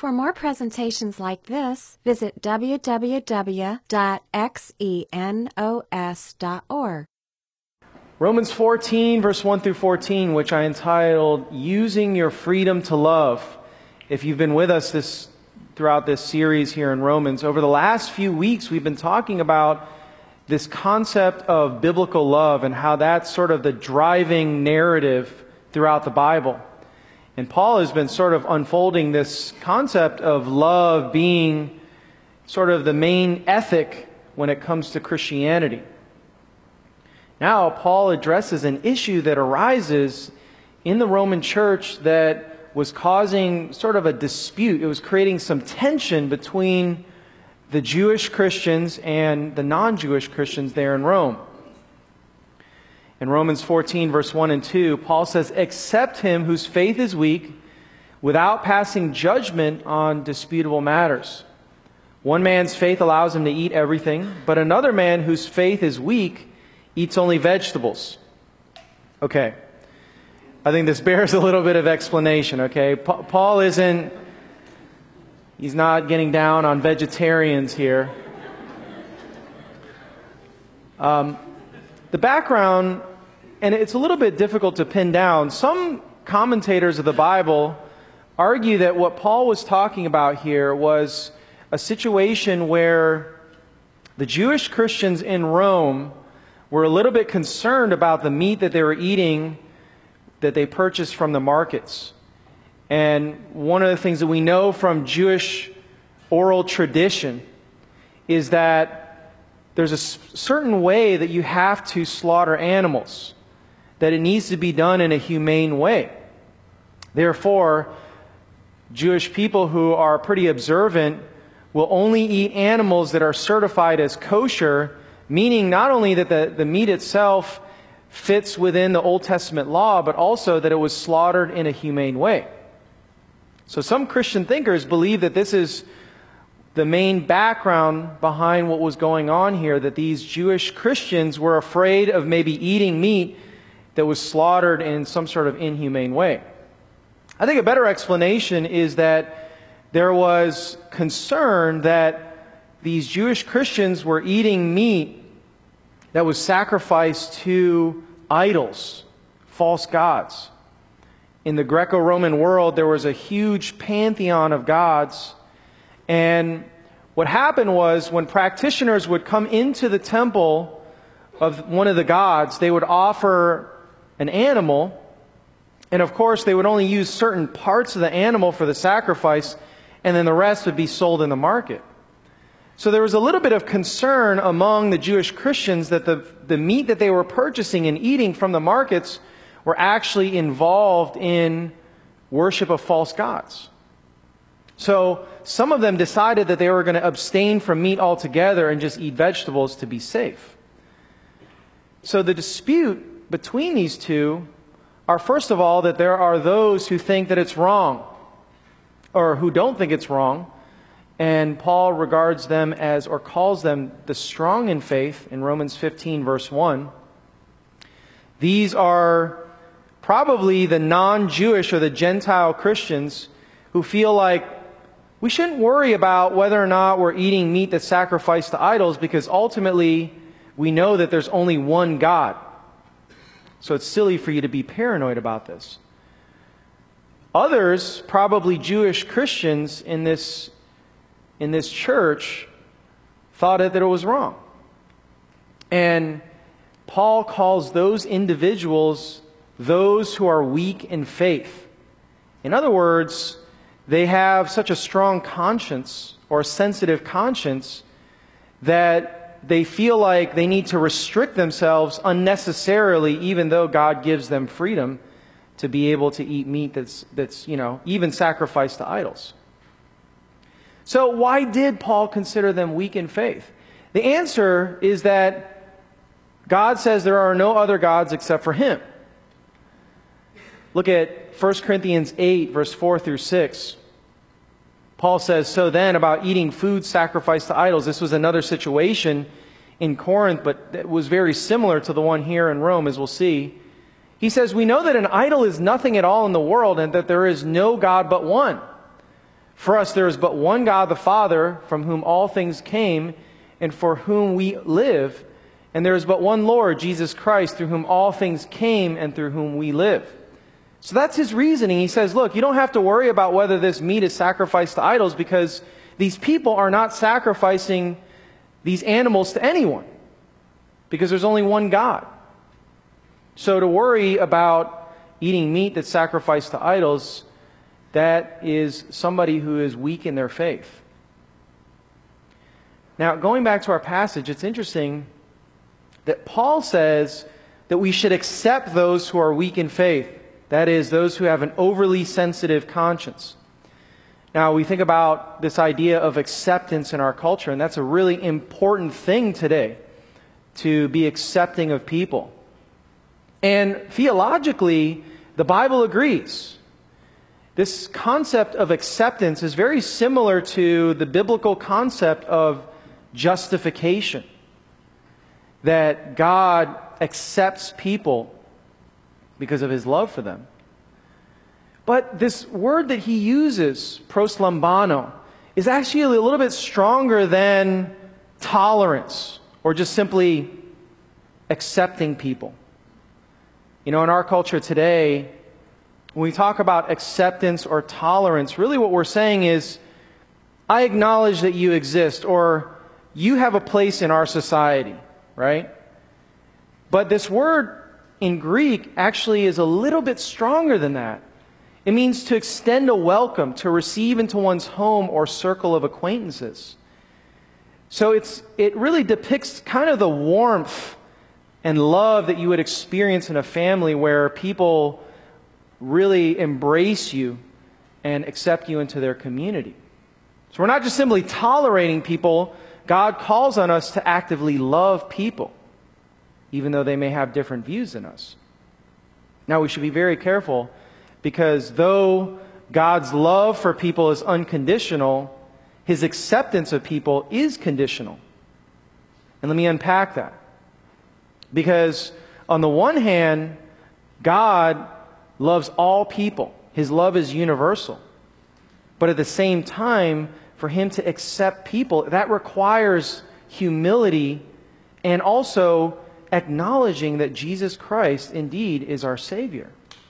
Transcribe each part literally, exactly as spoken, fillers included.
For more presentations like this, visit w w w dot xenos dot org. Romans fourteen, verse one through fourteen, which I entitled, Using Your Freedom to Love. If you've been with us this throughout this series here in Romans, over the last few weeks we've been talking about this concept of biblical love and how that's sort of the driving narrative throughout the Bible. And Paul has been sort of unfolding this concept of love being sort of the main ethic when it comes to Christianity. Now, Paul addresses an issue that arises in the Roman church that was causing sort of a dispute. It was creating some tension between the Jewish Christians and the non-Jewish Christians there in Rome. In Romans fourteen, verse one and two, Paul says, "Accept him whose faith is weak, without passing judgment on disputable matters. One man's faith allows him to eat everything, but another man whose faith is weak eats only vegetables." Okay. I think this bears a little bit of explanation, okay? Pa- Paul isn't, he's not getting down on vegetarians here. Um, the background, and it's a little bit difficult to pin down. Some commentators of the Bible argue that what Paul was talking about here was a situation where the Jewish Christians in Rome were a little bit concerned about the meat that they were eating that they purchased from the markets. And one of the things that we know from Jewish oral tradition is that there's a certain way that you have to slaughter animals, that it needs to be done in a humane way. Therefore, Jewish people who are pretty observant will only eat animals that are certified as kosher, meaning not only that the, the meat itself fits within the Old Testament law, but also that it was slaughtered in a humane way. So some Christian thinkers believe that this is the main background behind what was going on here, that these Jewish Christians were afraid of maybe eating meat that was slaughtered in some sort of inhumane way. I think a better explanation is that there was concern that these Jewish Christians were eating meat that was sacrificed to idols, false gods. In the Greco-Roman world, there was a huge pantheon of gods. And what happened was, when practitioners would come into the temple of one of the gods, they would offer an animal. And of course, they would only use certain parts of the animal for the sacrifice, and then the rest would be sold in the market. So there was a little bit of concern among the Jewish Christians that the, the meat that they were purchasing and eating from the markets were actually involved in worship of false gods. So some of them decided that they were going to abstain from meat altogether and just eat vegetables to be safe. So the dispute between these two are, first of all, that there are those who think that it's wrong, or who don't think it's wrong. And Paul regards them as, or calls them, the strong in faith in Romans fifteen, verse one. These are probably the non-Jewish or the Gentile Christians who feel like we shouldn't worry about whether or not we're eating meat that's sacrificed to idols, because ultimately we know that there's only one God. So it's silly for you to be paranoid about this. Others, probably Jewish Christians in this in this church, thought that it was wrong. And Paul calls those individuals those who are weak in faith. In other words, they have such a strong conscience or a sensitive conscience that they feel like they need to restrict themselves unnecessarily, even though God gives them freedom to be able to eat meat that's, that's you know, even sacrificed to idols. So why did Paul consider them weak in faith? The answer is that God says there are no other gods except for Him. Look at First Corinthians eight, verse four through six. Paul says, "So then, about eating food sacrificed to idols," this was another situation in Corinth, but it was very similar to the one here in Rome, as we'll see. He says, "We know that an idol is nothing at all in the world, and that there is no God but one. For us there is but one God, the Father, from whom all things came, and for whom we live. And there is but one Lord, Jesus Christ, through whom all things came and through whom we live. So that's his reasoning. He says, look, you don't have to worry about whether this meat is sacrificed to idols, because these people are not sacrificing these animals to anyone, because there's only one God. So to worry about eating meat that's sacrificed to idols, that is somebody who is weak in their faith. Now, going back to our passage, it's interesting that Paul says that we should accept those who are weak in faith. That is, those who have an overly sensitive conscience. Now, we think about this idea of acceptance in our culture, and that's a really important thing today, to be accepting of people. And theologically, the Bible agrees. This concept of acceptance is very similar to the biblical concept of justification. That God accepts people because of his love for them. But this word that he uses, proslambano, is actually a little bit stronger than tolerance or just simply accepting people. You know, in our culture today, when we talk about acceptance or tolerance, really what we're saying is, I acknowledge that you exist, or you have a place in our society, right? But this word in Greek actually is a little bit stronger than that. It means to extend a welcome, to receive into one's home or circle of acquaintances. So it's it really depicts kind of the warmth and love that you would experience in a family where people really embrace you and accept you into their community. So we're not just simply tolerating people. God calls on us to actively love people, even though they may have different views than us. Now, we should be very careful, because though God's love for people is unconditional, his acceptance of people is conditional. And let me unpack that. Because on the one hand, God loves all people. His love is universal. But at the same time, for him to accept people, that requires humility and also acknowledging that Jesus Christ indeed is our Savior.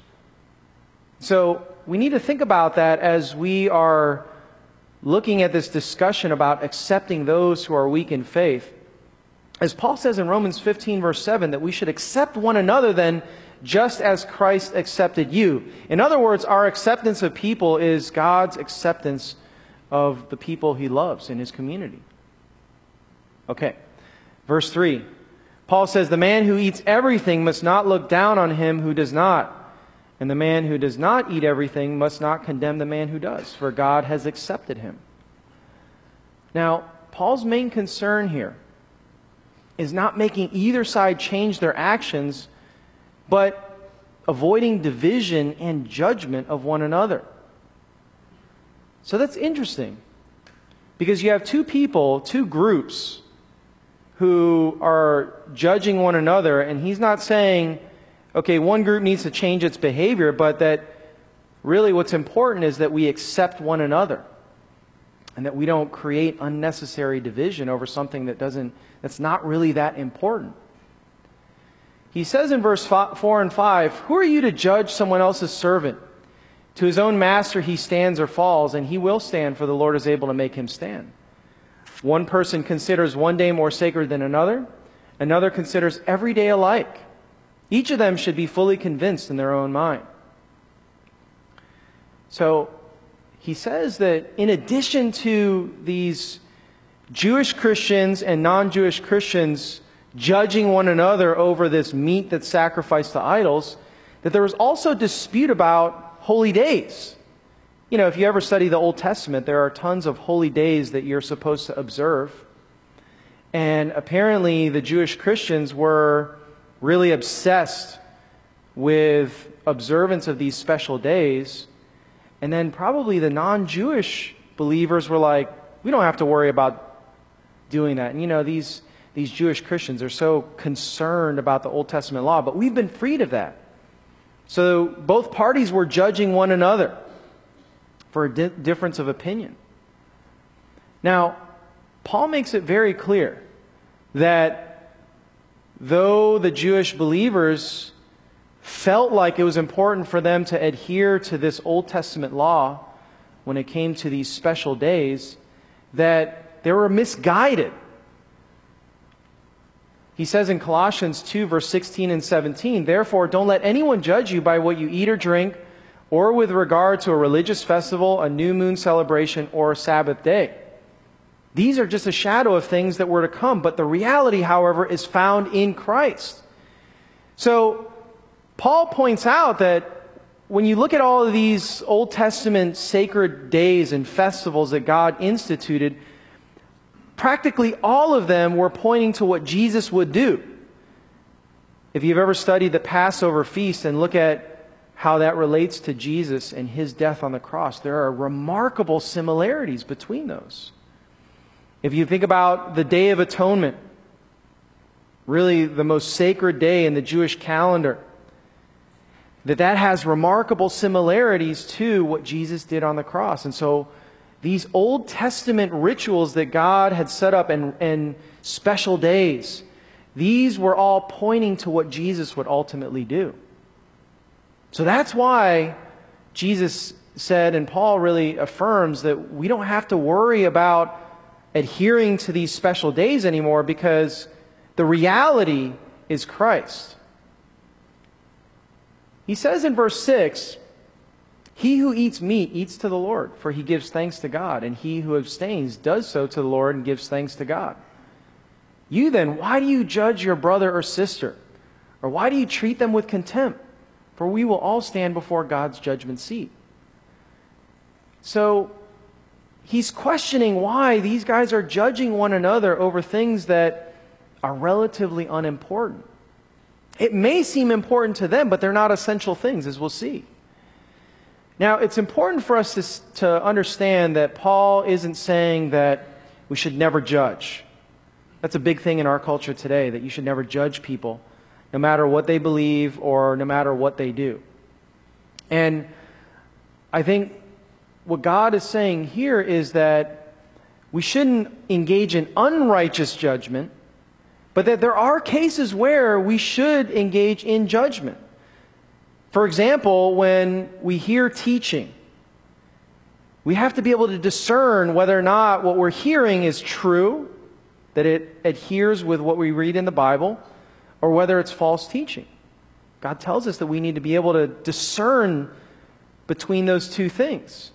So we need to think about that as we are looking at this discussion about accepting those who are weak in faith. As Paul says in Romans fifteen, verse seven, that we should accept one another then just as Christ accepted you. In other words, our acceptance of people is God's acceptance of the people he loves in his community. Okay, verse three. Paul says, the man who eats everything must not look down on him who does not. And the man who does not eat everything must not condemn the man who does, for God has accepted him. Now, Paul's main concern here is not making either side change their actions, but avoiding division and judgment of one another. So that's interesting, because you have two people, two groups, who are judging one another, and he's not saying, okay, one group needs to change its behavior, but that really what's important is that we accept one another and that we don't create unnecessary division over something that doesn't, that's not really that important. He says in verse four and five, who are you to judge someone else's servant? To his own master he stands or falls, and he will stand, for the Lord is able to make him stand. One person considers one day more sacred than another. Another considers every day alike. Each of them should be fully convinced in their own mind. So he says that in addition to these Jewish Christians and non-Jewish Christians judging one another over this meat that's sacrificed to idols, that there was also dispute about holy days. You know, if you ever study the Old Testament, there are tons of holy days that you're supposed to observe. And apparently the Jewish Christians were really obsessed with observance of these special days. And then probably the non-Jewish believers were like, we don't have to worry about doing that. And you know, these, these Jewish Christians are so concerned about the Old Testament law, but we've been freed of that. So both parties were judging one another. for a di- difference of opinion. Now, Paul makes it very clear that though the Jewish believers felt like it was important for them to adhere to this Old Testament law when it came to these special days, that they were misguided. He says in Colossians two, verse sixteen and seventeen, "Therefore, don't let anyone judge you by what you eat or drink, or with regard to a religious festival, a new moon celebration, or a Sabbath day. These are just a shadow of things that were to come, but the reality, however, is found in Christ." So, Paul points out that when you look at all of these Old Testament sacred days and festivals that God instituted, practically all of them were pointing to what Jesus would do. If you've ever studied the Passover feast and look at how that relates to Jesus and His death on the cross, there are remarkable similarities between those. If you think about the Day of Atonement, really the most sacred day in the Jewish calendar, that that has remarkable similarities to what Jesus did on the cross. And so these Old Testament rituals that God had set up and, and special days, these were all pointing to what Jesus would ultimately do. So that's why Jesus said, and Paul really affirms, that we don't have to worry about adhering to these special days anymore, because the reality is Christ. He says in verse six, "He who eats meat eats to the Lord, for he gives thanks to God, and he who abstains does so to the Lord and gives thanks to God. You then, why do you judge your brother or sister? Or why do you treat them with contempt? For we will all stand before God's judgment seat." So, he's questioning why these guys are judging one another over things that are relatively unimportant. It may seem important to them, but they're not essential things, as we'll see. Now, it's important for us to, to understand that Paul isn't saying that we should never judge. That's a big thing in our culture today, that you should never judge people, no matter what they believe or no matter what they do. And I think what God is saying here is that we shouldn't engage in unrighteous judgment, but that there are cases where we should engage in judgment. For example, when we hear teaching, we have to be able to discern whether or not what we're hearing is true, that it adheres with what we read in the Bible, or whether it's false teaching. God tells us that we need to be able to discern between those two things.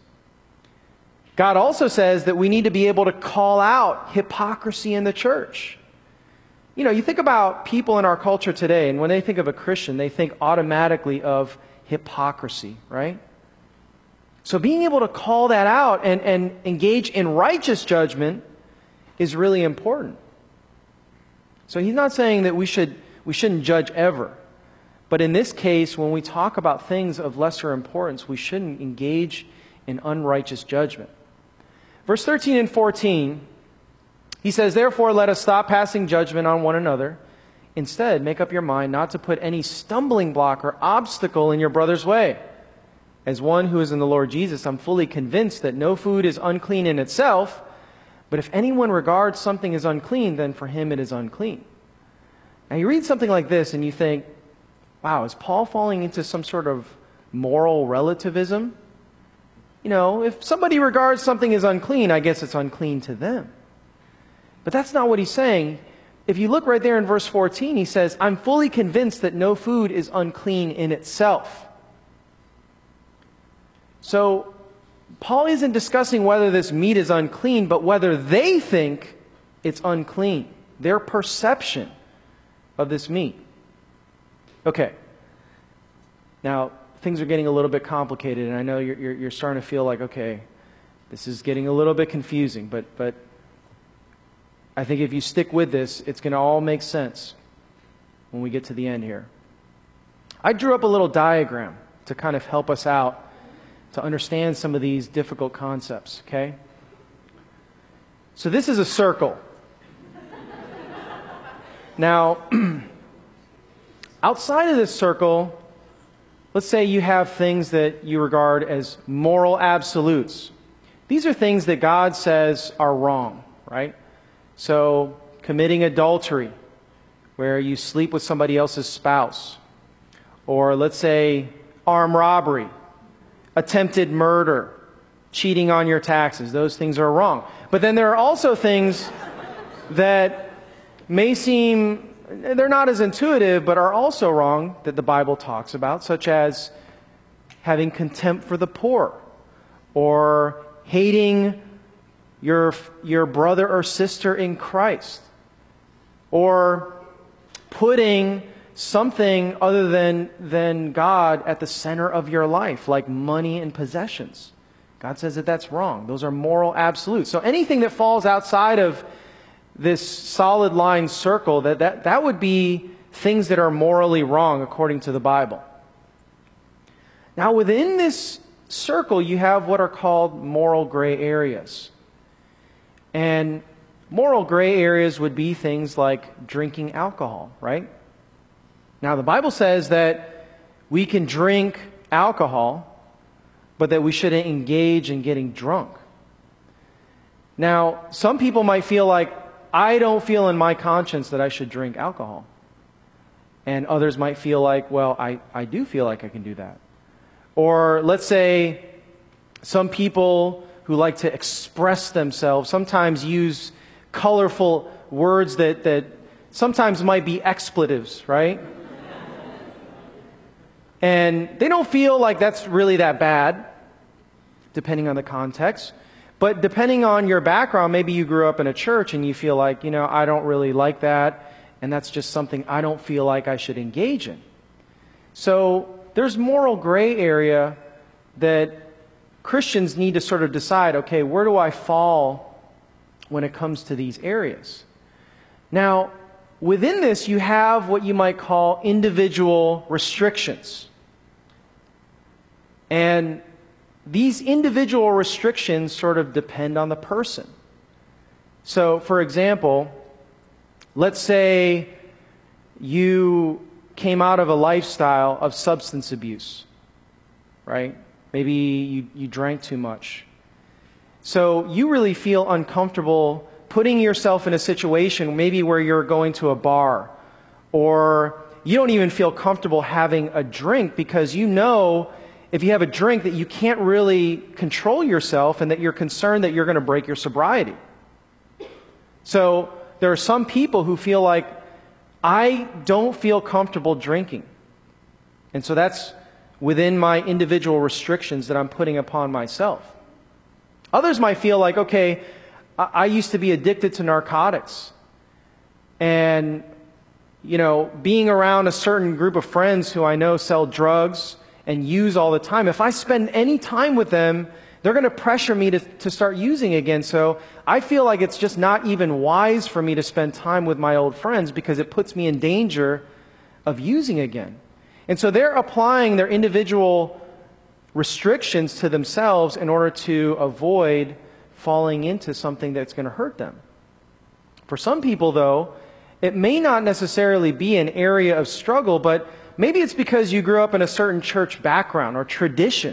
God also says that we need to be able to call out hypocrisy in the church. You know, you think about people in our culture today, and when they think of a Christian, they think automatically of hypocrisy, right? So being able to call that out and, and engage in righteous judgment is really important. So he's not saying that we should we shouldn't judge ever. But in this case, when we talk about things of lesser importance, we shouldn't engage in unrighteous judgment. Verse thirteen and fourteen, he says, "Therefore let us stop passing judgment on one another. Instead, make up your mind not to put any stumbling block or obstacle in your brother's way. As one who is in the Lord Jesus, I'm fully convinced that no food is unclean in itself, but if anyone regards something as unclean, then for him it is unclean." Now you read something like this and you think, wow, is Paul falling into some sort of moral relativism? You know, if somebody regards something as unclean, I guess it's unclean to them. But that's not what he's saying. If you look right there in verse fourteen, he says, "I'm fully convinced that no food is unclean in itself." So, Paul isn't discussing whether this meat is unclean, but whether they think it's unclean. Their perception of this meat. Okay. Now, things are getting a little bit complicated, and I know you're, you're, you're starting to feel like, okay, this is getting a little bit confusing, but, but I think if you stick with this, it's going to all make sense when we get to the end here. I drew up a little diagram to kind of help us out to understand some of these difficult concepts, okay? So this is a circle. Now, outside of this circle, let's say you have things that you regard as moral absolutes. These are things that God says are wrong, right? So, committing adultery, where you sleep with somebody else's spouse. Or let's say armed robbery, attempted murder, cheating on your taxes. Those things are wrong. But then there are also things that may seem, they're not as intuitive, but are also wrong that the Bible talks about, such as having contempt for the poor, or hating your, your brother or sister in Christ, or putting something other than, than God at the center of your life, like money and possessions. God says that that's wrong. Those are moral absolutes. So anything that falls outside of this solid line circle, that, that, that would be things that are morally wrong according to the Bible. Now within this circle, you have what are called moral gray areas. And moral gray areas would be things like drinking alcohol, right? Now the Bible says that we can drink alcohol, but that we shouldn't engage in getting drunk. Now, some people might feel like, I don't feel in my conscience that I should drink alcohol. And others might feel like, well, I, I do feel like I can do that. Or let's say some people who like to express themselves sometimes use colorful words that, that sometimes might be expletives, right? And they don't feel like that's really that bad, depending on the context. But depending on your background, maybe you grew up in a church and you feel like, you know, I don't really like that, and that's just something I don't feel like I should engage in. So there's moral gray area that Christians need to sort of decide, okay, where do I fall when it comes to these areas? Now, within this, you have what you might call individual restrictions. And these individual restrictions sort of depend on the person. So, for example, let's say you came out of a lifestyle of substance abuse, right? Maybe you, you drank too much. So you really feel uncomfortable putting yourself in a situation maybe where you're going to a bar, or you don't even feel comfortable having a drink because you know if you have a drink that you can't really control yourself and that you're concerned that you're going to break your sobriety. So there are some people who feel like, I don't feel comfortable drinking. And so that's within my individual restrictions that I'm putting upon myself. Others might feel like, okay, I used to be addicted to narcotics. And, you know, being around a certain group of friends who I know sell drugs and use all the time, if I spend any time with them, they're going to pressure me to, to start using again. So I feel like it's just not even wise for me to spend time with my old friends because it puts me in danger of using again. And so they're applying their individual restrictions to themselves in order to avoid falling into something that's going to hurt them. For some people, though, it may not necessarily be an area of struggle, but maybe it's because you grew up in a certain church background or tradition.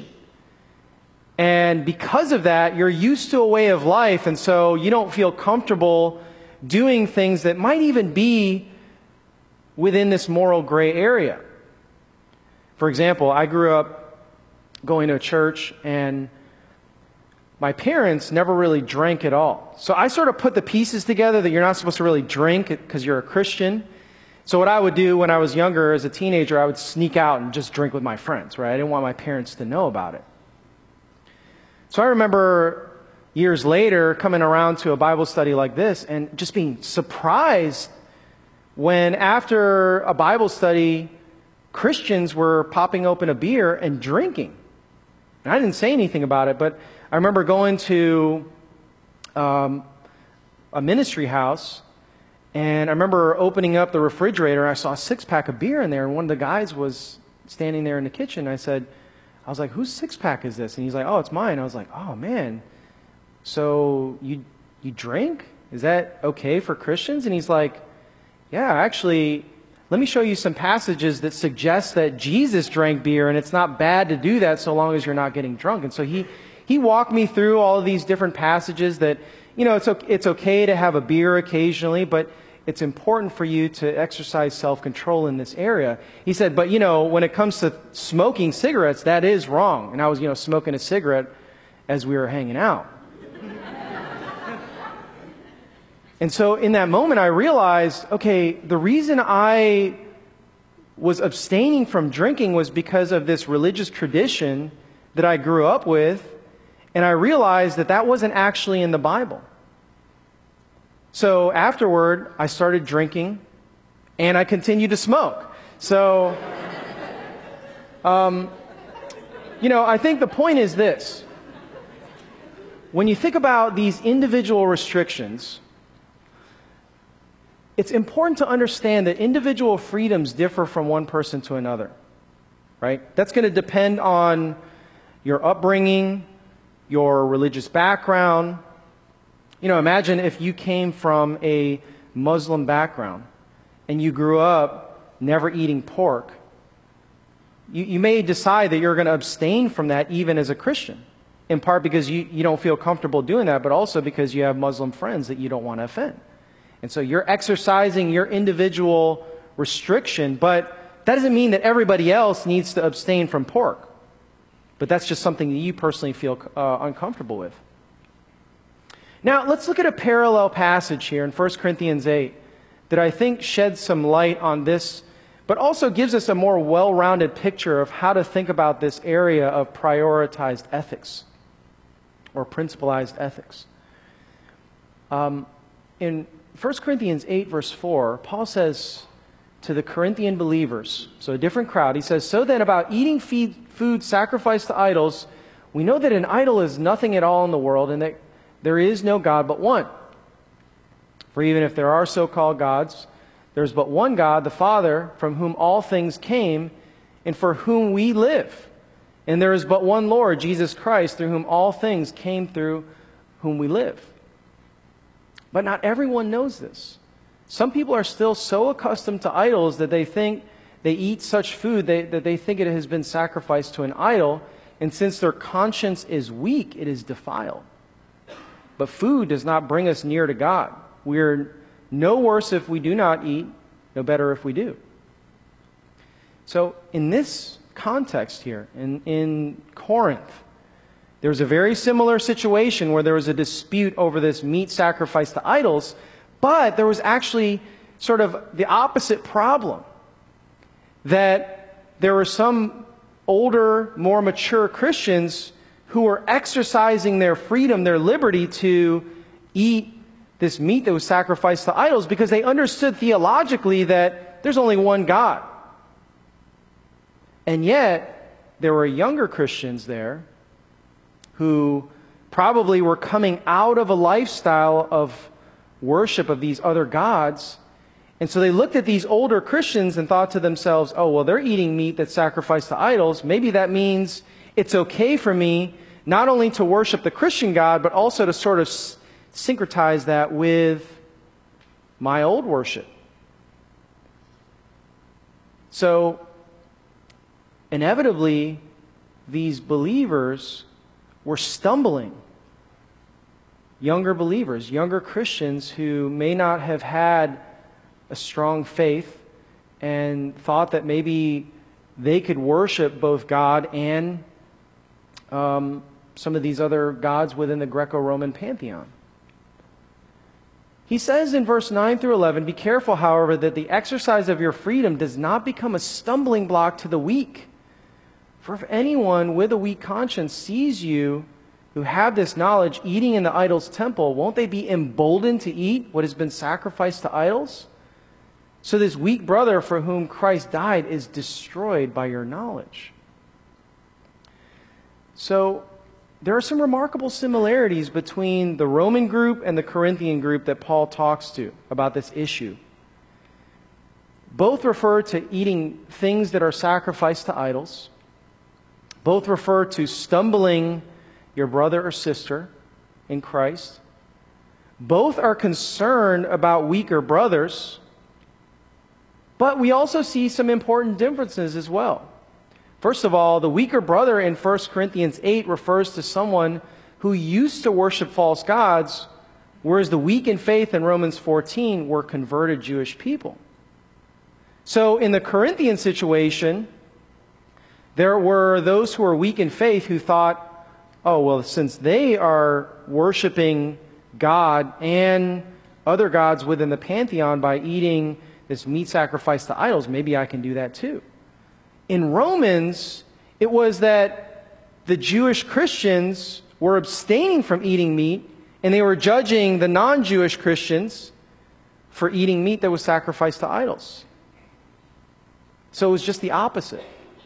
And because of that, you're used to a way of life, and so you don't feel comfortable doing things that might even be within this moral gray area. For example, I grew up going to a church, and my parents never really drank at all. So I sort of put the pieces together that you're not supposed to really drink because you're a Christian. So what I would do when I was younger as a teenager, I would sneak out and just drink with my friends, right? I didn't want my parents to know about it. So I remember years later coming around to a Bible study like this and just being surprised when after a Bible study, Christians were popping open a beer and drinking. And I didn't say anything about it, but I remember going to um, a ministry house, and I remember opening up the refrigerator, and I saw a six-pack of beer in there, and one of the guys was standing there in the kitchen. I said, I was like, whose six-pack is this? And he's like, oh, it's mine. I was like, oh, man, so you you drink? Is that okay for Christians? And he's like, yeah, actually, let me show you some passages that suggest that Jesus drank beer, and it's not bad to do that so long as you're not getting drunk. And so he, he walked me through all of these different passages that, you know, it's okay, it's okay to have a beer occasionally, but it's important for you to exercise self-control in this area. He said, but, you know, when it comes to smoking cigarettes, that is wrong. And I was, you know, smoking a cigarette as we were hanging out. And so in that moment, I realized, okay, the reason I was abstaining from drinking was because of this religious tradition that I grew up with, and I realized that that wasn't actually in the Bible. So afterward, I started drinking, and I continued to smoke. So, um, you know, I think the point is this. When you think about these individual restrictions, it's important to understand that individual freedoms differ from one person to another, right? That's going to depend on your upbringing, your religious background. You know, imagine if you came from a Muslim background and you grew up never eating pork. You, you may decide that you're going to abstain from that even as a Christian, in part because you, you don't feel comfortable doing that, but also because you have Muslim friends that you don't want to offend. And so you're exercising your individual restriction, but that doesn't mean that everybody else needs to abstain from pork. But that's just something that you personally feel uh, uncomfortable with. Now, let's look at a parallel passage here in First Corinthians eight that I think sheds some light on this, but also gives us a more well-rounded picture of how to think about this area of prioritized ethics or principalized ethics. Um, in First Corinthians eight, verse four, Paul says to the Corinthian believers, so a different crowd, he says, so then about eating feed, food sacrificed to idols, we know that an idol is nothing at all in the world and that there is no God but one. For even if there are so-called gods, there is but one God, the Father, from whom all things came and for whom we live. And there is but one Lord, Jesus Christ, through whom all things came, through whom we live. But not everyone knows this. Some people are still so accustomed to idols that they think they eat such food they, that they think it has been sacrificed to an idol, and since their conscience is weak, it is defiled. But food does not bring us near to God. We are no worse if we do not eat, no better if we do. So in this context here, in, in Corinth, there was a very similar situation where there was a dispute over this meat sacrificed to idols, but there was actually sort of the opposite problem. That there were some older, more mature Christians who were exercising their freedom, their liberty to eat this meat that was sacrificed to idols because they understood theologically that there's only one God. And yet, there were younger Christians there who probably were coming out of a lifestyle of worship of these other gods. And so they looked at these older Christians and thought to themselves, oh, well, they're eating meat that's sacrificed to idols. Maybe that means it's okay for me not only to worship the Christian God, but also to sort of syncretize that with my old worship. So, inevitably, these believers were stumbling. Younger believers, younger Christians who may not have had a strong faith and thought that maybe they could worship both God and um, some of these other gods within the Greco-Roman pantheon. He says in verse nine through eleven, be careful, however, that the exercise of your freedom does not become a stumbling block to the weak. For if anyone with a weak conscience sees you who have this knowledge eating in the idol's temple, won't they be emboldened to eat what has been sacrificed to idols? So this weak brother for whom Christ died is destroyed by your knowledge. So there are some remarkable similarities between the Roman group and the Corinthian group that Paul talks to about this issue. Both refer to eating things that are sacrificed to idols. Both refer to stumbling your brother or sister in Christ. Both are concerned about weaker brothers. But we also see some important differences as well. First of all, the weaker brother in First Corinthians eight refers to someone who used to worship false gods, whereas the weak in faith in Romans fourteen were converted Jewish people. So in the Corinthian situation, there were those who were weak in faith who thought, oh, well, since they are worshiping God and other gods within the pantheon by eating this meat sacrificed to idols, maybe I can do that too. In Romans, it was that the Jewish Christians were abstaining from eating meat, and they were judging the non-Jewish Christians for eating meat that was sacrificed to idols. So it was just the opposite.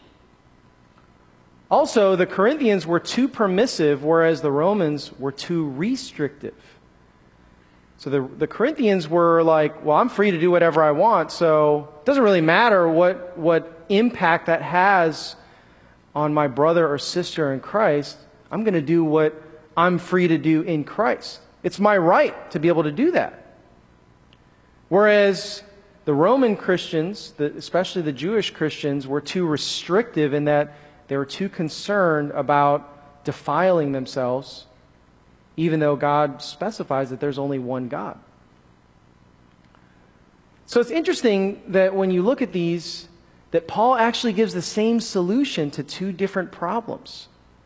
Also, the Corinthians were too permissive, whereas the Romans were too restrictive. So the, the Corinthians were like, well, I'm free to do whatever I want, so it doesn't really matter what, what impact that has on my brother or sister in Christ. I'm going to do what I'm free to do in Christ. It's my right to be able to do that. Whereas the Roman Christians, the, especially the Jewish Christians, were too restrictive in that they were too concerned about defiling themselves, even though God specifies that there's only one God. So it's interesting that when you look at these, that Paul actually gives the same solution to two different problems.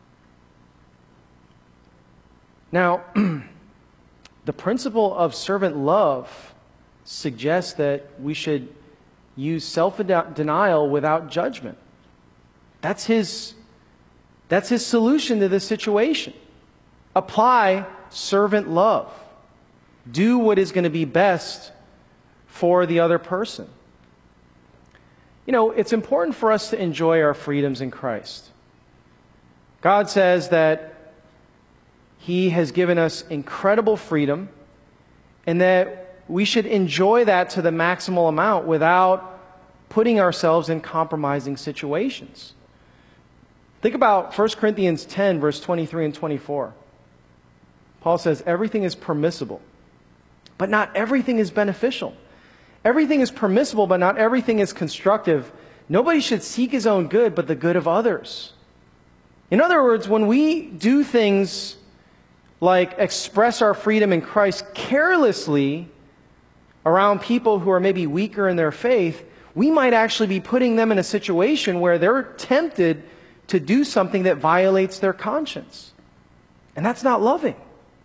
Now, the principle of servant love suggests that we should use self-denial without judgment. That's his, that's his solution to this situation. Apply servant love. Do what is going to be best for the other person. You know, it's important for us to enjoy our freedoms in Christ. God says that He has given us incredible freedom and that we should enjoy that to the maximal amount without putting ourselves in compromising situations. Think about First Corinthians ten, verse twenty-three and twenty-four. Paul says, everything is permissible, but not everything is beneficial. Everything is permissible, but not everything is constructive. Nobody should seek his own good, but the good of others. In other words, when we do things like express our freedom in Christ carelessly around people who are maybe weaker in their faith, we might actually be putting them in a situation where they're tempted to do something that violates their conscience. And that's not loving.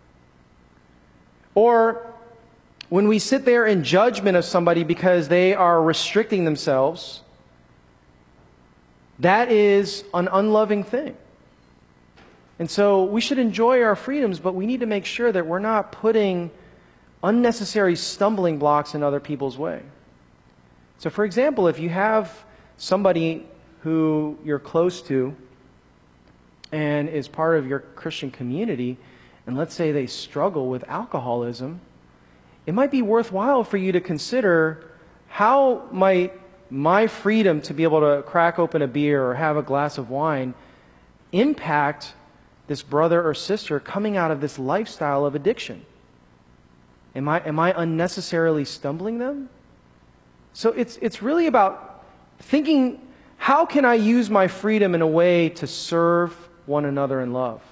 Or when we sit there in judgment of somebody because they are restricting themselves, that is an unloving thing. And so we should enjoy our freedoms, but we need to make sure that we're not putting unnecessary stumbling blocks in other people's way. So for example, if you have somebody who you're close to and is part of your Christian community, and let's say they struggle with alcoholism, it might be worthwhile for you to consider, how might my freedom to be able to crack open a beer or have a glass of wine impact this brother or sister coming out of this lifestyle of addiction? Am I, am I unnecessarily stumbling them? So it's, it's really about thinking, how can I use my freedom in a way to serve one another in love?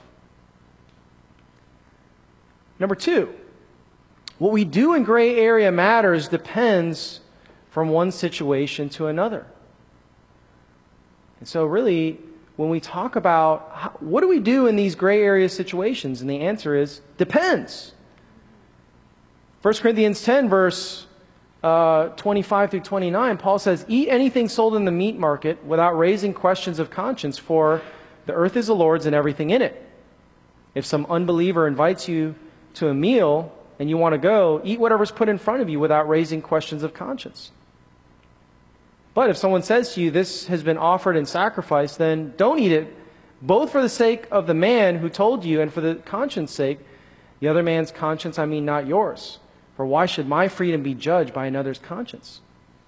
Number two, what we do in gray area matters depends from one situation to another. And so really, when we talk about how, what do we do in these gray area situations, and the answer is, depends. First Corinthians ten, verse uh, twenty-five through twenty-nine, Paul says, eat anything sold in the meat market without raising questions of conscience, for the earth is the Lord's and everything in it. If some unbeliever invites you to a meal and you want to go, eat whatever's put in front of you without raising questions of conscience. But if someone says to you, this has been offered in sacrifice, then don't eat it, both for the sake of the man who told you and for the conscience sake. The other man's conscience, I mean not yours. For why should my freedom be judged by another's conscience?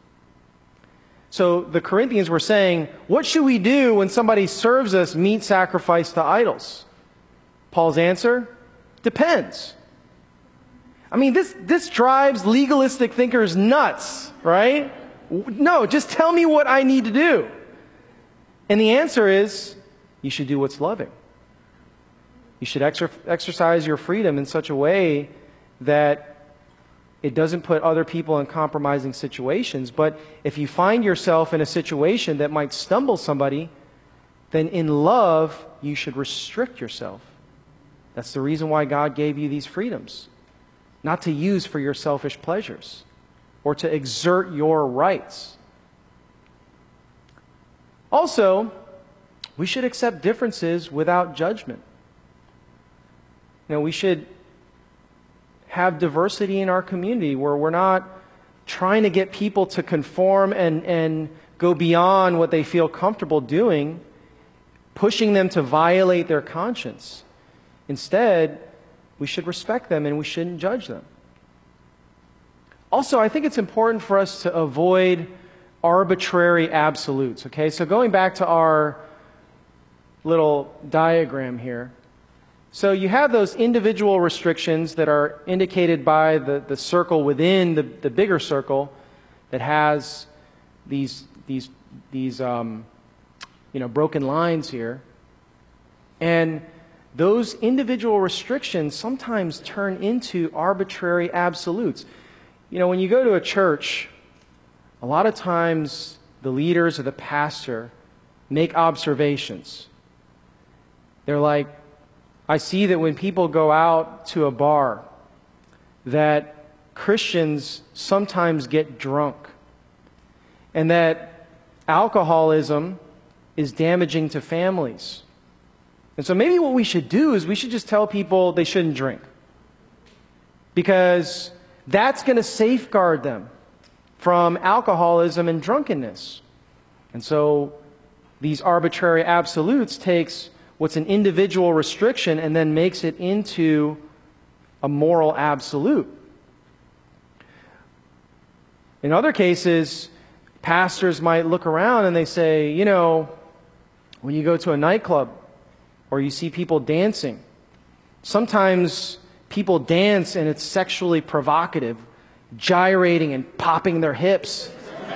So the Corinthians were saying, what should we do when somebody serves us meat sacrificed to idols? Paul's answer, depends. I mean, this, this drives legalistic thinkers nuts, right? No, just tell me what I need to do. And the answer is, you should do what's loving. You should exer- exercise your freedom in such a way that it doesn't put other people in compromising situations. But if you find yourself in a situation that might stumble somebody, then in love, you should restrict yourself. That's the reason why God gave you these freedoms. Not to use for your selfish pleasures or to exert your rights. Also, we should accept differences without judgment. You know, we should have diversity in our community where we're not trying to get people to conform and, and go beyond what they feel comfortable doing, pushing them to violate their conscience. Instead, we should respect them and we shouldn't judge them. Also, I think it's important for us to avoid arbitrary absolutes. Okay, so going back to our little diagram here. So you have those individual restrictions that are indicated by the, the circle within the, the bigger circle that has these, these, these um, you know, broken lines here. And those individual restrictions sometimes turn into arbitrary absolutes. You know, when you go to a church, a lot of times the leaders or the pastor make observations. They're like, I see that when people go out to a bar, that Christians sometimes get drunk, and that alcoholism is damaging to families. And so maybe what we should do is we should just tell people they shouldn't drink, because that's going to safeguard them from alcoholism and drunkenness. And so these arbitrary absolutes takes what's an individual restriction and then makes it into a moral absolute. In other cases, pastors might look around and they say, you know, when you go to a nightclub or you see people dancing, sometimes people dance and it's sexually provocative, gyrating and popping their hips.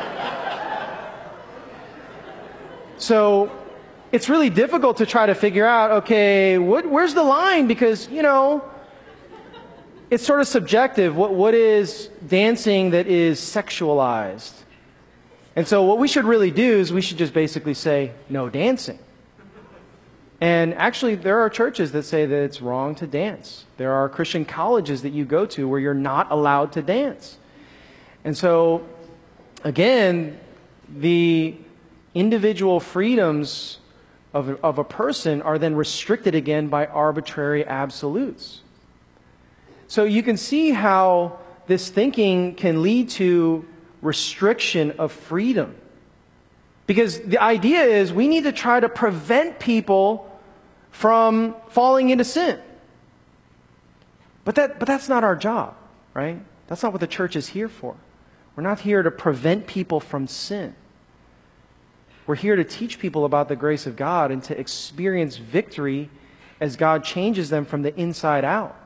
So it's really difficult to try to figure out, okay, what, where's the line? Because, you know, it's sort of subjective. What, what is dancing that is sexualized? And so what we should really do is we should just basically say, no dancing. And actually, there are churches that say that it's wrong to dance. There are Christian colleges that you go to where you're not allowed to dance. And so, again, the individual freedoms of, of a person are then restricted again by arbitrary absolutes. So you can see how this thinking can lead to restriction of freedom. Because the idea is we need to try to prevent people from falling into sin. But that, but that's not our job, right? That's not what the church is here for. We're not here to prevent people from sin. We're here to teach people about the grace of God and to experience victory as God changes them from the inside out.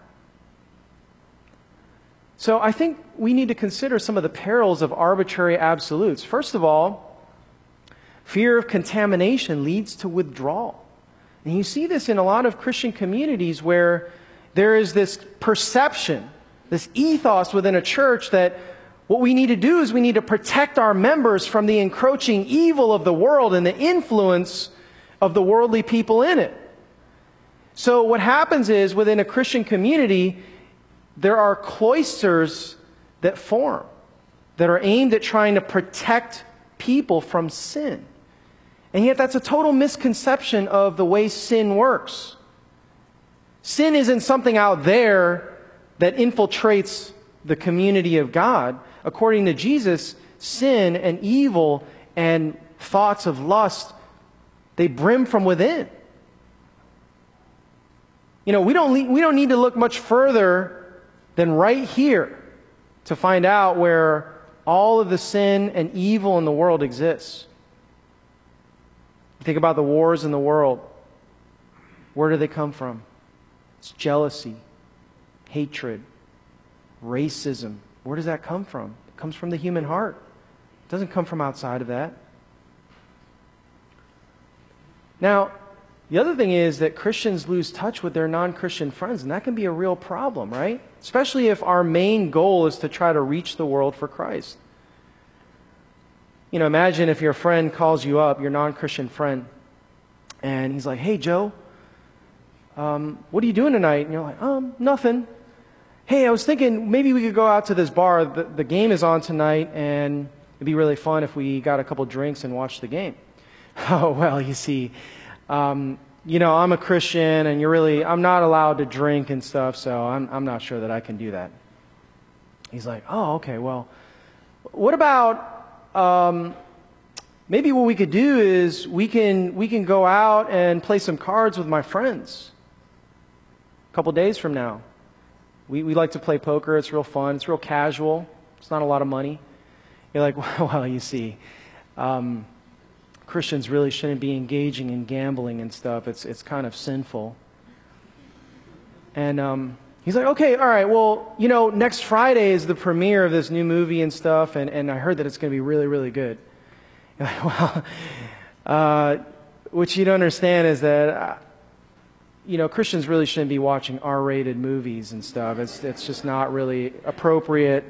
So I think we need to consider some of the perils of arbitrary absolutes. First of all, fear of contamination leads to withdrawal. And you see this in a lot of Christian communities where there is this perception, this ethos within a church that what we need to do is we need to protect our members from the encroaching evil of the world and the influence of the worldly people in it. So what happens is within a Christian community, there are cloisters that form that are aimed at trying to protect people from sin. And yet that's a total misconception of the way sin works. Sin isn't something out there that infiltrates the community of God. According to Jesus, sin and evil and thoughts of lust, they brim from within. You know, we don't, we don't need to look much further than right here to find out where all of the sin and evil in the world exists. Think about the wars in the world. Where do they come from? It's jealousy, hatred, racism. Where does that come from? It comes from the human heart. It doesn't come from outside of that. Now, the other thing is that Christians lose touch with their non-Christian friends, and that can be a real problem, right? Especially if our main goal is to try to reach the world for Christ. You know, imagine if your friend calls you up, your non-Christian friend, and he's like, "Hey, Joe, um, what are you doing tonight?" And you're like, "Um, nothing. Hey, I was thinking maybe we could go out to this bar. The, the game is on tonight, and it'd be really fun if we got a couple drinks and watched the game." Oh, well, you see, um, you know, I'm a Christian, and you're really, I'm not allowed to drink and stuff, so I'm, I'm not sure that I can do that. He's like, "Oh, okay, well, what about, um, maybe what we could do is we can, we can go out and play some cards with my friends a couple days from now. We, we like to play poker. It's real fun. It's real casual. It's not a lot of money." You're like, "Well, well you see, um, Christians really shouldn't be engaging in gambling and stuff. It's it's kind of sinful." And um, he's like, "Okay, all right, well, you know, next Friday is the premiere of this new movie and stuff, and, and I heard that it's going to be really, really good." You're like, "Well, uh, what you don't understand is that, uh, you know, Christians really shouldn't be watching R-rated movies and stuff. It's it's just not really appropriate."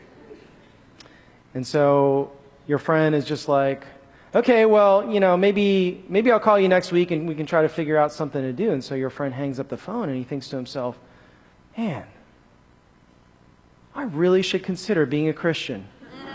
And so your friend is just like, "Okay, well, you know, maybe maybe I'll call you next week and we can try to figure out something to do." And so your friend hangs up the phone and he thinks to himself, "Man, I really should consider being a Christian."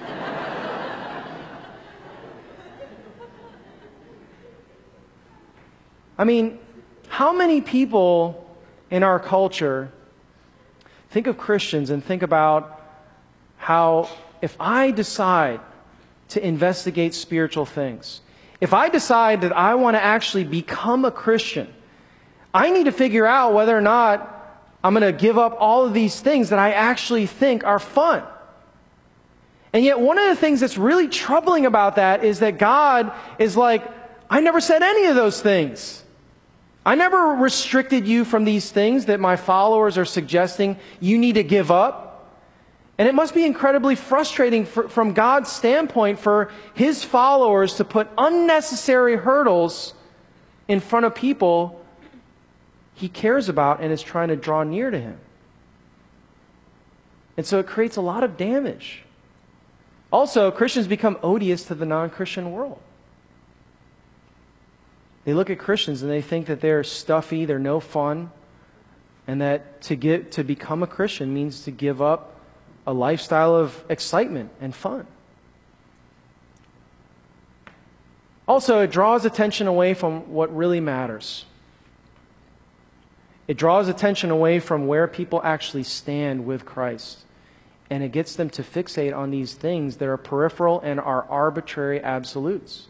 I mean, how many people in our culture think of Christians and think about how if I decide to investigate spiritual things, if I decide that I want to actually become a Christian, I need to figure out whether or not I'm going to give up all of these things that I actually think are fun. And yet one of the things that's really troubling about that is that God is like, "I never said any of those things. I never restricted you from these things that my followers are suggesting you need to give up." And it must be incredibly frustrating for, from God's standpoint for His followers to put unnecessary hurdles in front of people He cares about and is trying to draw near to Him. And so it creates a lot of damage. Also, Christians become odious to the non-Christian world. They look at Christians and they think that they're stuffy, they're no fun, and that to get to become a Christian means to give up a lifestyle of excitement and fun. Also, it draws attention away from what really matters. It draws attention away from where people actually stand with Christ. And it gets them to fixate on these things that are peripheral and are arbitrary absolutes.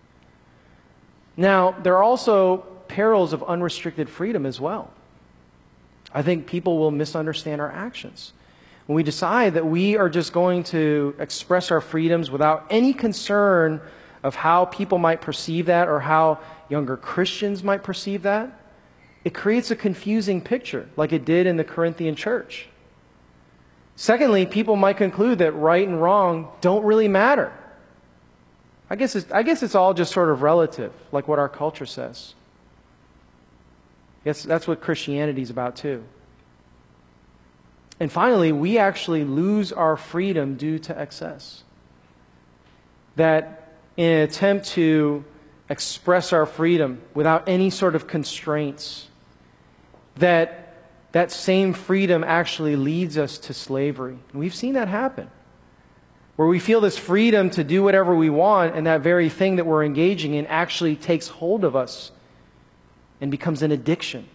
Now, there are also perils of unrestricted freedom as well. I think people will misunderstand our actions. When we decide that we are just going to express our freedoms without any concern of how people might perceive that or how younger Christians might perceive that, it creates a confusing picture like it did in the Corinthian church. Secondly, people might conclude that right and wrong don't really matter. I guess it's, I guess it's all just sort of relative, like what our culture says. Yes, that's what Christianity is about too. And finally, we actually lose our freedom due to excess. That in an attempt to express our freedom without any sort of constraints, that that same freedom actually leads us to slavery. And we've seen that happen. Where we feel this freedom to do whatever we want, and that very thing that we're engaging in actually takes hold of us and becomes an addiction.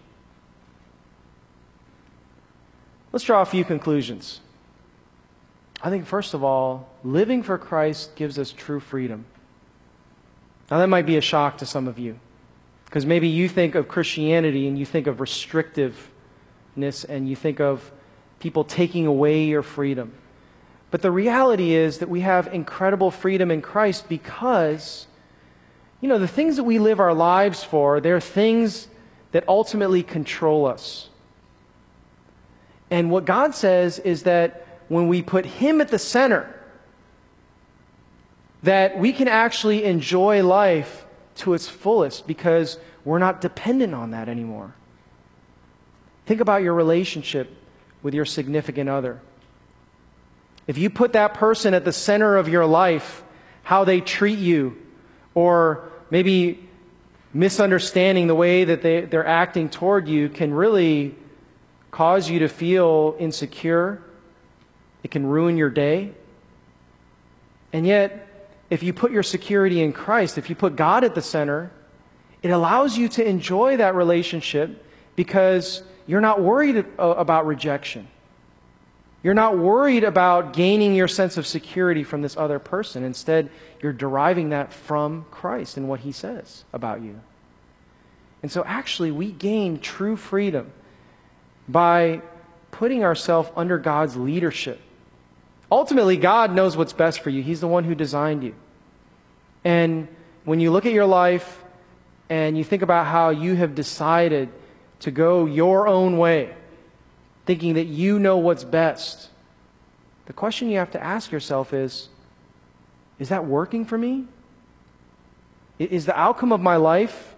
Let's draw a few conclusions. I think, first of all, living for Christ gives us true freedom. Now, that might be a shock to some of you, because maybe you think of Christianity and you think of restrictiveness and you think of people taking away your freedom. But the reality is that we have incredible freedom in Christ because, you know, the things that we live our lives for, they're things that ultimately control us. And what God says is that when we put Him at the center, that we can actually enjoy life to its fullest because we're not dependent on that anymore. Think about your relationship with your significant other. If you put that person at the center of your life, how they treat you, or maybe misunderstanding the way that they, they're acting toward you can really cause you to feel insecure. It can ruin your day. And yet, if you put your security in Christ, if you put God at the center, it allows you to enjoy that relationship because you're not worried about rejection. You're not worried about gaining your sense of security from this other person. Instead, you're deriving that from Christ and what He says about you. And so actually, we gain true freedom by putting ourselves under God's leadership. Ultimately, God knows what's best for you. He's the one who designed you. And when you look at your life and you think about how you have decided to go your own way, thinking that you know what's best, the question you have to ask yourself is, is that working for me? Is the outcome of my life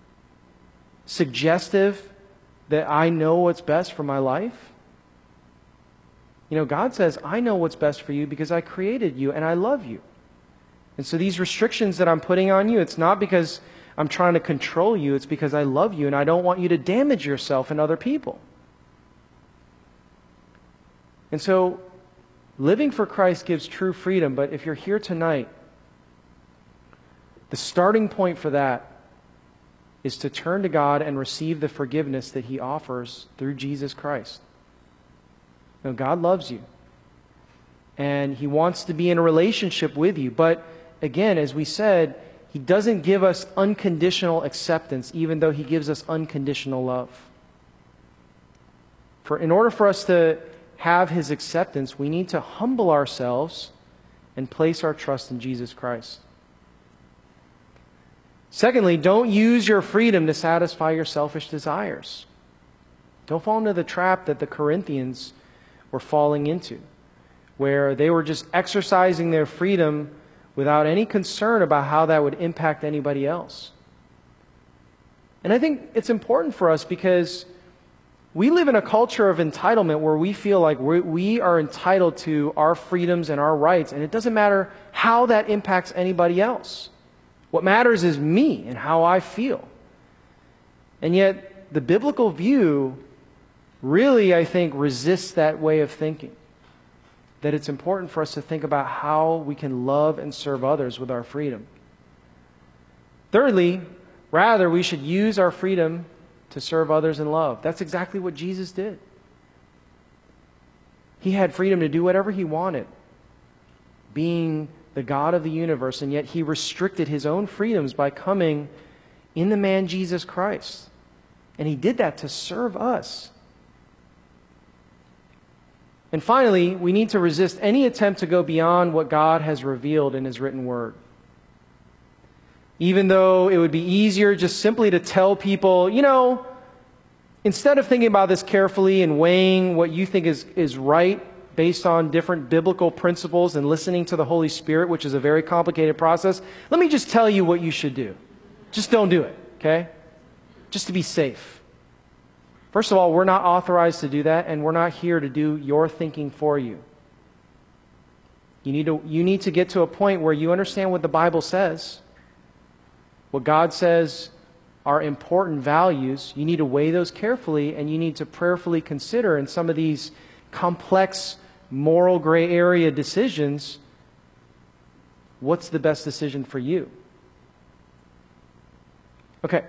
suggestive that I know what's best for my life? You know, God says, I know what's best for you because I created you and I love you. And so these restrictions that I'm putting on you, it's not because I'm trying to control you, it's because I love you and I don't want you to damage yourself and other people. And so, living for Christ gives true freedom, but if you're here tonight, the starting point for that is to turn to God and receive the forgiveness that He offers through Jesus Christ. You know, God loves you, and He wants to be in a relationship with you, but again, as we said, He doesn't give us unconditional acceptance, even though He gives us unconditional love. For in order for us to have His acceptance, we need to humble ourselves and place our trust in Jesus Christ. Secondly, don't use your freedom to satisfy your selfish desires. Don't fall into the trap that the Corinthians were falling into, where they were just exercising their freedom without any concern about how that would impact anybody else. And I think it's important for us because we live in a culture of entitlement where we feel like we we are entitled to our freedoms and our rights, and it doesn't matter how that impacts anybody else. What matters is me and how I feel. And yet, the biblical view really, I think, resists that way of thinking. That it's important for us to think about how we can love and serve others with our freedom. Thirdly, rather, we should use our freedom to serve others in love. That's exactly what Jesus did. He had freedom to do whatever He wanted, being the God of the universe, and yet He restricted His own freedoms by coming in the man Jesus Christ. And He did that to serve us. And finally, we need to resist any attempt to go beyond what God has revealed in His written word. Even though it would be easier just simply to tell people, you know, instead of thinking about this carefully and weighing what you think is, is right based on different biblical principles and listening to the Holy Spirit, which is a very complicated process, let me just tell you what you should do. Just don't do it, okay? Just to be safe. First of all, we're not authorized to do that, and we're not here to do your thinking for you. You need to, you need to get to a point where you understand what the Bible says. What God says are important values. You need to weigh those carefully, and you need to prayerfully consider in some of these complex moral gray area decisions, what's the best decision for you? Okay.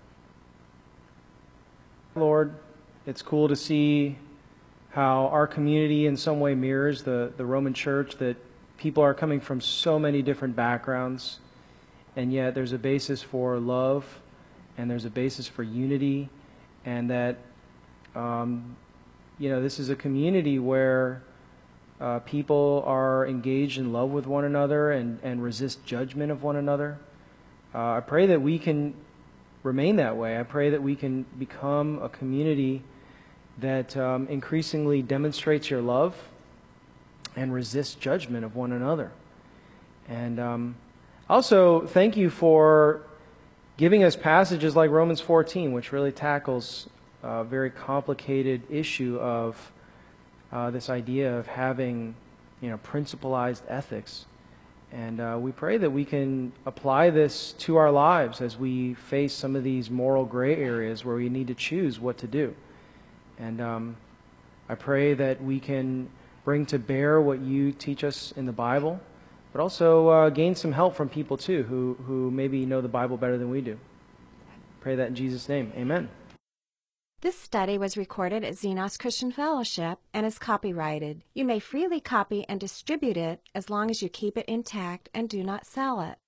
Lord, it's cool to see how our community in some way mirrors the, the Roman Church, that people are coming from so many different backgrounds, and yet there's a basis for love, and there's a basis for unity, and that, um, you know, this is a community where uh, people are engaged in love with one another and, and resist judgment of one another. Uh, I pray that we can remain that way. I pray that we can become a community that um, increasingly demonstrates your love and resists judgment of one another. And um, also, thank you for giving us passages like Romans fourteen, which really tackles a very complicated issue of uh, this idea of having, you know, principalized ethics. And uh, we pray that we can apply this to our lives as we face some of these moral gray areas where we need to choose what to do. And um, I pray that we can bring to bear what you teach us in the Bible, but also uh, gain some help from people too who, who maybe know the Bible better than we do. Pray that in Jesus' name. Amen. This study was recorded at Xenos Christian Fellowship and is copyrighted. You may freely copy and distribute it as long as you keep it intact and do not sell it.